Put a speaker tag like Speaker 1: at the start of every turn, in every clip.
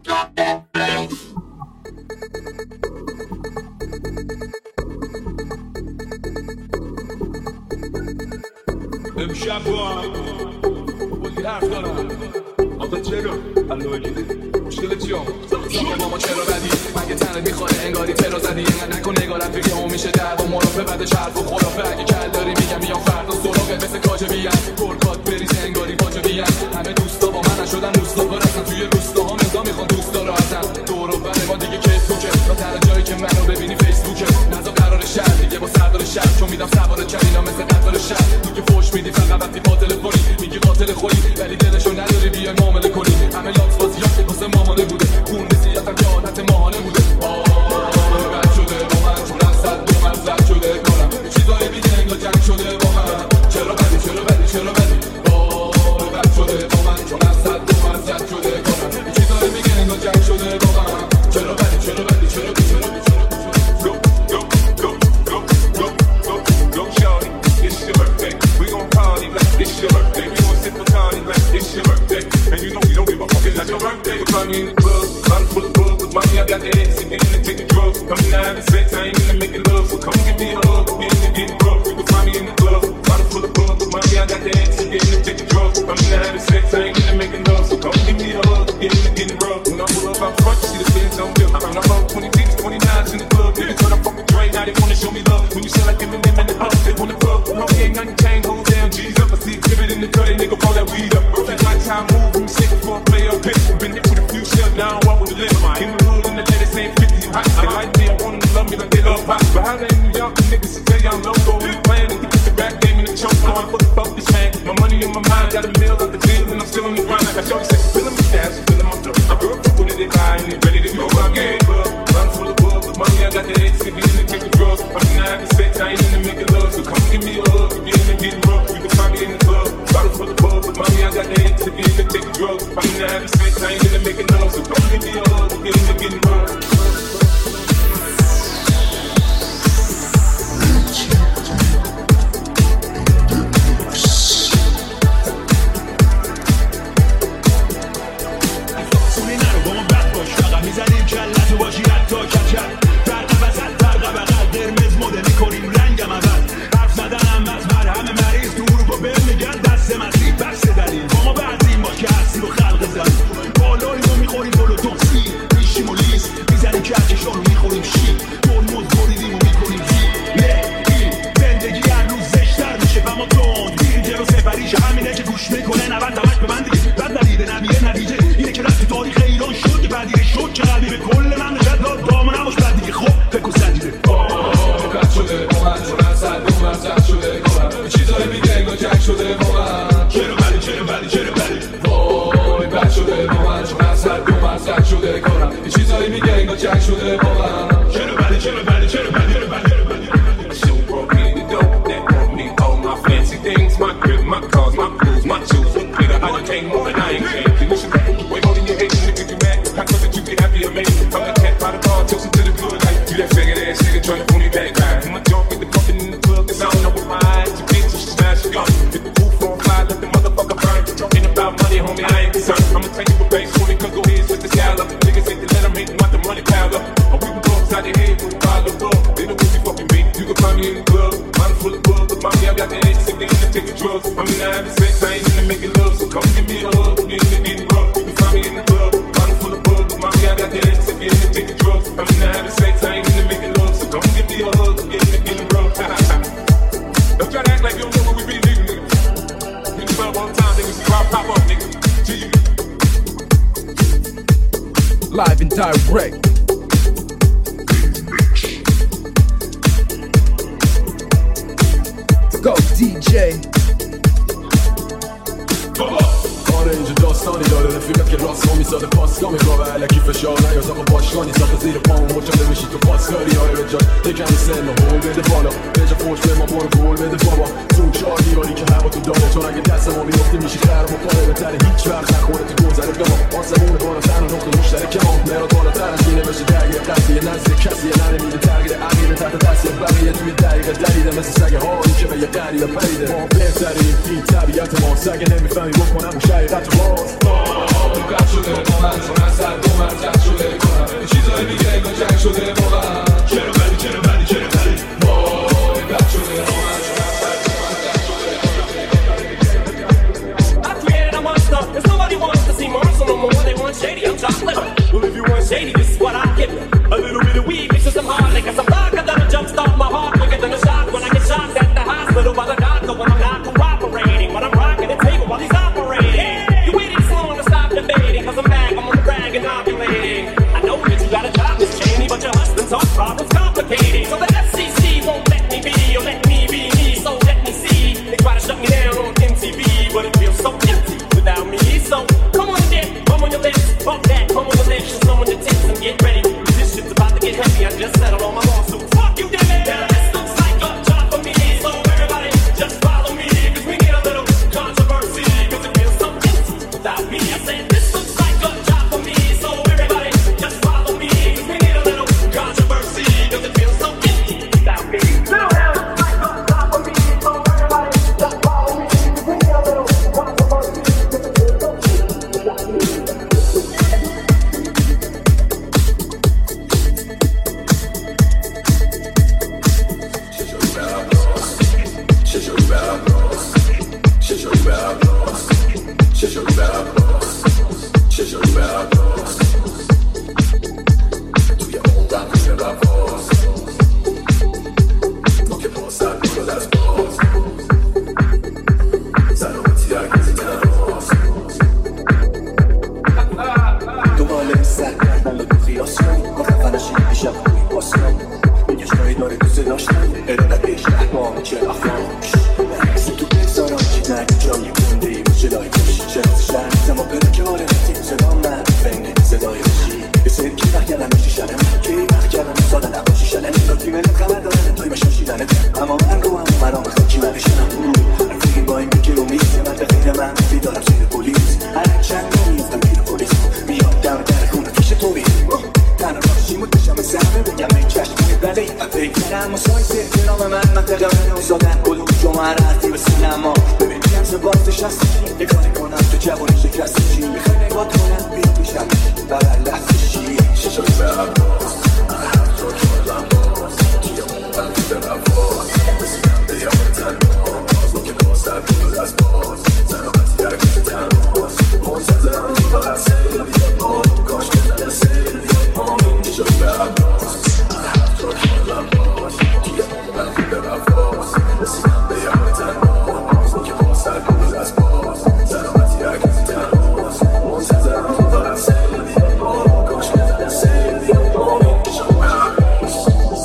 Speaker 1: امشب با هم بودی حرف دارم آقا چرا؟ الو اگیده مشکل چیام؟ ساقه ماما چرا بدی؟ مگه تنت میخواه انگاری ترا زدی اینقدر نکن نگارت بگی همون میشه در و مرافه بعدش حرف و خرافه اگه کل داری میگم میام فردا سراغت مثل کاجبی هم پرکات بریز انگاری واجبی هم همه دوستا با من نشدن دوستا برسن توی روستاها مزا میخوان دوستا را ازم دور و بر ما دیگه کیف توکه تا تنها جایی که منو ببینی فیسبوکه نزا قرار شهر دیگه با سردار شهر چون میدم سوار کلینا مثل قطار شهر تو که فوش میدی فقط وقتی قاتل فوری میگی قاتل خوری ولی دلشو نداری بیای معامله کنی همه یاد بازیات واسه مامانه بوده خون نسیتم که عادت ماهانه بوده بد شده با من چون از صد دو من زد شده کارم چیزایی میگه انگار جنگ شده با من چرا بدی بد شده با من چون از صد دو من زد شده کارم چیزایی میگه انگار جنگ شده با من چرا بدی It's your birthday, we gon' sip a party like it's your birthday. And you know we don't give a fuck, it's not your birthday. You find me in the club, bottle full of bug. With mommy, I got the ass, and getting to take the drugs. Coming to having sex, I ain't into making love. So come give me a hug, we're getting rough. You can find me in the club, bottle full of bug. With mommy, I got the ass, and getting to take the drugs. Coming to having sex, I ain't into making love. So come give me a hug, we're getting rough. When I pull up out front, you see the fans on bill. I'm about 20 niggas, 29s in the club. Niggas when I fuck with Dre, now they wanna show me love. When you sound like Eminem in the house, they wanna fuck. Homie ain't nothing changed, hold down, G's up. I see exhibit in the dirty nigga, roll that weed up. That nighttime move, when you say before I play a bitch. Been hit with a few shells, now I walk with a limp. In the hood, in the ladies ain't 50 hot. They like me, I want them to love me like they love pop. But how they in New York, the niggas say I'm loco. We playing and get the rap game in the choke. Going for the focus, man. My money in my mind, got a meal out the deal, and I'm still on the grind. Like I showed you, say, feeling me down, feeling my flow. My girl, fuck with it, they buy, and they ready to go. I game, but I'm full of bug. With money, I got the head, sick, and take the drugs. I'm not having sex, I ain't into making love. So come give me a hug, if you're getting rough, you can find me in the club. Bottle full of bug, with mommy, I got the head, sick, and take the drugs. I'm not having sex, I ain't into making love. So come give me a hug, if you're getting rough.
Speaker 2: میزنیم کلت و باشی حتی کچل فرق وسط فرق بغل قرمز مده میکنیم رنگم اول حرف زدنم از مرهم مریض تو اروپا بهم میگن دست مسیح بس دلیل با ما بعضیم با که هستی و خلق زدیم بالاییم و میخوریم بلو توسی میشیم و لیست میزنیم کهکشان رو میخوریم شید ترمز بریدیم و میکنیم زید نه این زندگی هر روز زشتر میشه و ما تند میریم جلو سفریش همینه که گوش میکنه نبند همش به من دیگه بد ندیده نمیه نتیجه اینه که رفت تو تاریخ ایران شد که بدیره شد که قدیمه کل من نشد داد دام نباش بد دیگه خب فکر و سنجیده
Speaker 1: بد شده با من چون از صد دو من زد شده کارم چیزایی میگه انگار جنگ شده با من
Speaker 2: چرا بلی
Speaker 1: وای بد شده با من چون از صد دو من زد شده کارم چیزایی میگه انگار جنگ شده با من
Speaker 2: چرا بلی
Speaker 3: So broke in the dope that brought me all my fancy things, my crib, my cars, my clothes, my shoes. Nigga, I done came more than I ain't changed. You should way more than your hate, nigga, you mad. I thought that you be happy or made. I'm the cat by the bar, toasting to the good life. You that faggot ass nigga trying to pull me back. My junk get the pumping in the club, cause I don't know what my eyes to be. So she smash it up. Hit the roof on fly, let the motherfucker burn. Talking about money, homie, I ain't concerned. I'ma take you for base, homie, cause go ahead, switch the style up. Niggas ain't to let them hate, want the money pile up. Or we can go upside their head with a pile of bull. They know what you fucking be. You can find me in the club, bottle full of bug. But mommy, I got the head sick, they ain't to take the drugs. I'm not having sex, I ain't into making love. So come give me a hug, get in the getting rough. You can find me in the club, bottle full of bug. But mommy, I got the head sick, they ain't to take the drugs. I'm not having sex, I ain't into making love. So come give me a hug, get in the getting rough. Don't try to act like you don't know where we be, nigga. In the club all the time, niggas, pop up, nigga. G-U.
Speaker 4: Live and direct. Go DJ.
Speaker 1: آره اینجا داستانی داره رفیقت که راست ما میساده پاسگاه میخواه علکی فشار نیاز آقا باشگاه نیست آقا زیر پامون مچاله بشی تو پاسکاری آره به جای یکمی سن و هول بده بالا بجا فوش به ما برو گول بده بابا زون چار دیواری که هوا تو داره چون اگه دست ما بیفته میشی خراب و پاره بهتره هیچ وقت نخوره تو گذره به ما آسمون بالا تن و نقطه مشترک ما مراد بالا تر از اینه بشه درگیر قضیه نزدیک کسی نمیده تغییر عقیل تحت تاثیر بقیه توی دقیقه دریده مثل سگ هایی که به یه غریبه پریده ما بهترین این طبیعت ما سگ نمیفهمی بکنم شقیقت باز بد شده با من چون از صد دو من
Speaker 5: نشستی یه کاری کنم تو جوانی شکستی چی میخوای نگاه کنم بیر پیشم برای لحظه شیری ششای به عباس هر جا که آدم باز توی اون قلبی به رواز رسیدم به یه تنهاز که باز در بیاد از باز سلامتی هرگز تنهاز منتظرم تو فقط سیلی کاش که زده سیلی آمین ششای به عباس هر جا که آدم باز توی اون قلبی به رواز رسیدم به یه تنهاز که باز در بیاد از باز سلامتی هرگز تنهاز منتظرم تو فقط سیلی کاش که زده سیلی آمین ششای به عباس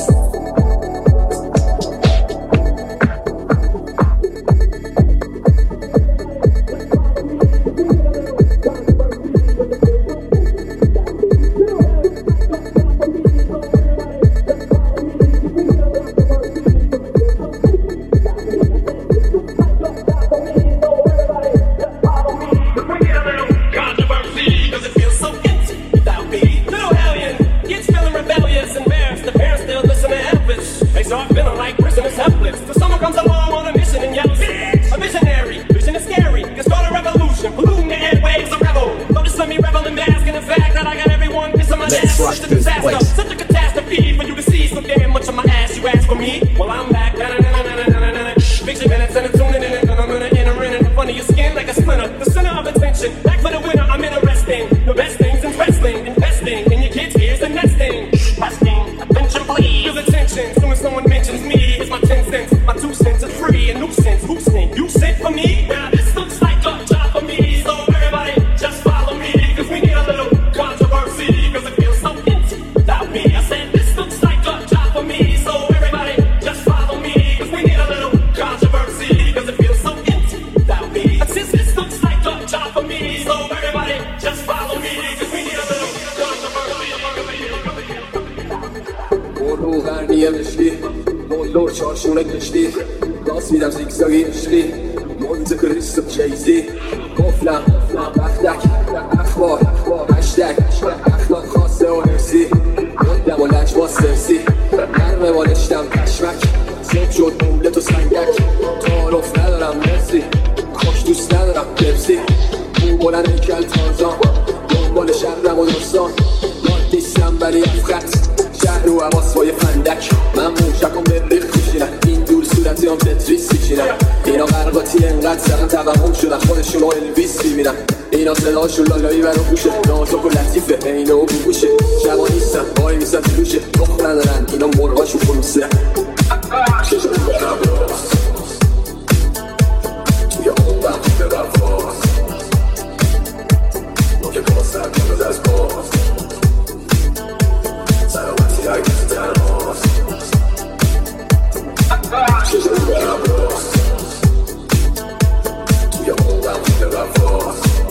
Speaker 4: Let's rock this place.
Speaker 6: Such a catastrophe for you to see so damn much of my ass. You ask for me? Well, I'm back. Picture minutes and I'm tuning in and I'm gonna enter in front of your skin like a splinter. The center of attention. Back for the winner, I'm interesting. The best things in wrestling. Investing in your kids' ears and nesting. Resting. Attention, please. Feel attention. Soon as someone mentions me, here's my 10 cents. My 2 cents are free. A nuisance. Who sent? You sent for me? Now this looks like a job for me. So everybody just follow me. Cause we need a little controversy. Cause it feels so empty without me. I said this looks like a job for me. So everybody just follow me. Cause we need a little controversy. Cause it feels so empty without me. I said this looks like a job for me. So everybody just follow me. Cause we need a little
Speaker 7: برو غرنیه بشلی مولور چارشونه کشتی راست میدم زیگزاگی عشقی مونت کریستو کیزی قفلم بختک اخبار هشتگ اخلاق خواسته و نرسی مندم و لج با سرسی نرمه بالشتم پشمک صبح شد مولت و سنگک تعارف ندارم مرسی کاش دوست ندارم پپسی مو بلند هیکل تازان دنبال شرم و داستان یاد نیستم ولی افخت شهر و عباس با یه فندک من موشکم بریخ میشینم این دور صورتی هم تتریس میشینم اینا غرقاتی انقدر سرم توهم شدن خودشون رو الویس میبینم اینا صداشون لالایی برا گوشه نازک و لطیفه اینه و بگوشه شبا نیستن بایی میستن تو دوشه رخ ندارن اینا مرغاشون فروسه ششم برم راست توی اون وقتی به رفاز نوکه کاسر کنه دست باز سلامتی هرگز تنهاز ششم برم راست توی اون وقتی به رفاز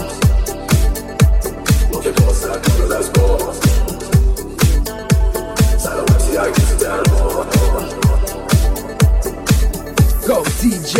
Speaker 7: نوکه کاسر کنه دست باز سلامتی هرگز تنهاز
Speaker 4: Go DJ.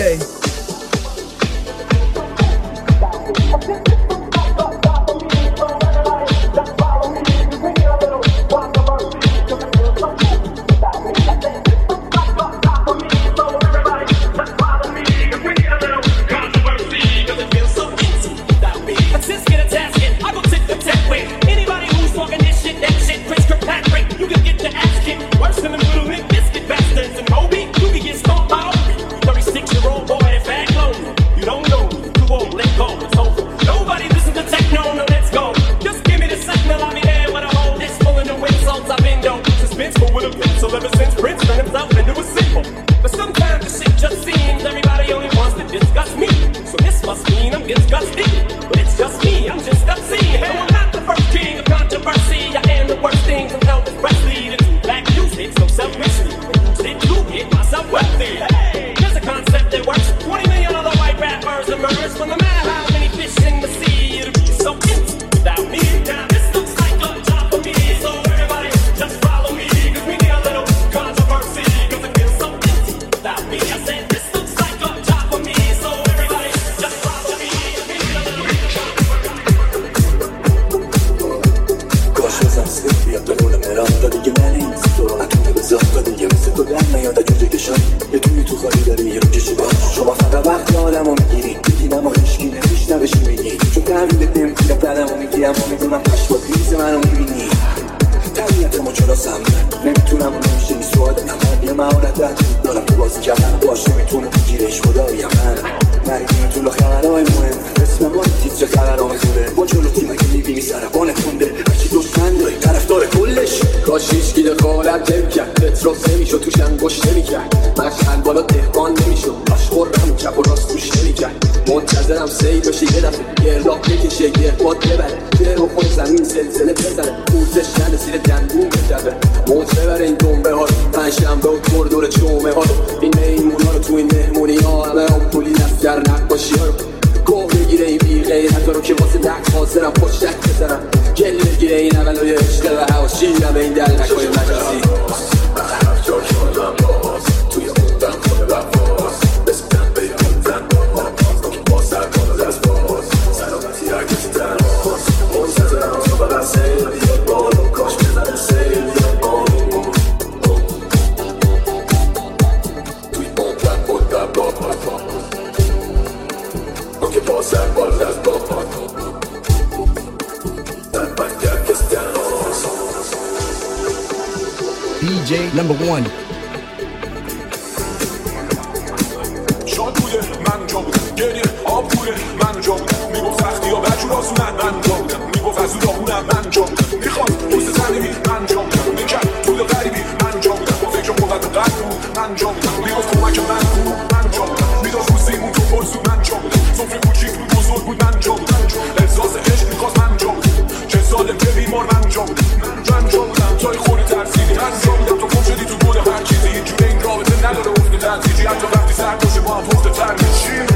Speaker 5: همین بهت نمیگیره بدم و میگیرم و میدونم پشمات ریز منو میبینی طبیعت ما چرا سمه نمیتونم و نمیشه این سوال من یه مهارت دارم تو بازی کردن باش نمیتونه بگیرش خداییم من نریدیم طول خبرهای مهم اسم ما تیتر خبرام خوره با جلو تیم اگه میبینی سربانه خونده هرچی دشمن داری طرفدار کلش
Speaker 7: کاش هیچکی دخالت نمیکرد پتروس نمیشد توش انگشت نمیکرد مشهد بالا دهقان نمیشد آشخورم چپ و راست توش نمیکرد منتظرم سیل بشه یه دفعه گرداب بکشه یه باد ببره جر و خون زمین زلزله بزنه پوزش نرسیده دندون بجبه موج ببره این دنبه ها پنجشنبه و کردور جمعه ها این میمونا رو تو این مهمونی ها همه آمپولی نفگر نقاشی ها رو گوه بگیره این بی غیرت ها رو که واسه دک حاضرم پشتک بزنم گل بگیره این اولای عشق و حواشی همه این دلنکای مجازی
Speaker 5: هر جا شدم باز توی موندم خونه وفاز بسپیدم به یادم باز که باز سر کنه دست باز سلامتی هر کسی تنهاز منتظرم تو بقید سیل بیاد بالو کاش بزنه سیل بیاد بالو توی موندم خودم باز که باز سر باز دست باز سلامتی هر کسی تنهاز
Speaker 4: DJ number 1.
Speaker 1: شاد بوده من جا بودم گریه آب بوده من جا بودم میگفت سختی ها بچون آسونن من جا بودم میگفت از اون داغونم من جا بودم میخواد پوست زنیبی من جا بودم میکرد طول غریبی من جا بودم با فکر قوت و قد بود من جا بودم میگفت کمک من بود من جا بودم میداز روزیمون تو پرسود من جا بودم صفر کوچیک بود بزرگ بود من جا بودم احساس عشق میخواست من جا بودم چه سالم که بیمار من جا بودم من جا بودم تای خوری ترسیدی من جا بودم تو گم شدی تو گل هر چیزی هیچ جوره این رابطه نداره افت تدریجی حتی وقتی سر باشه با هم پخته تر میشیم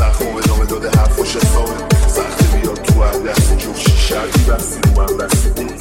Speaker 5: سختی بیاد تو هر دستی جفت شرطی بستی رو من بستی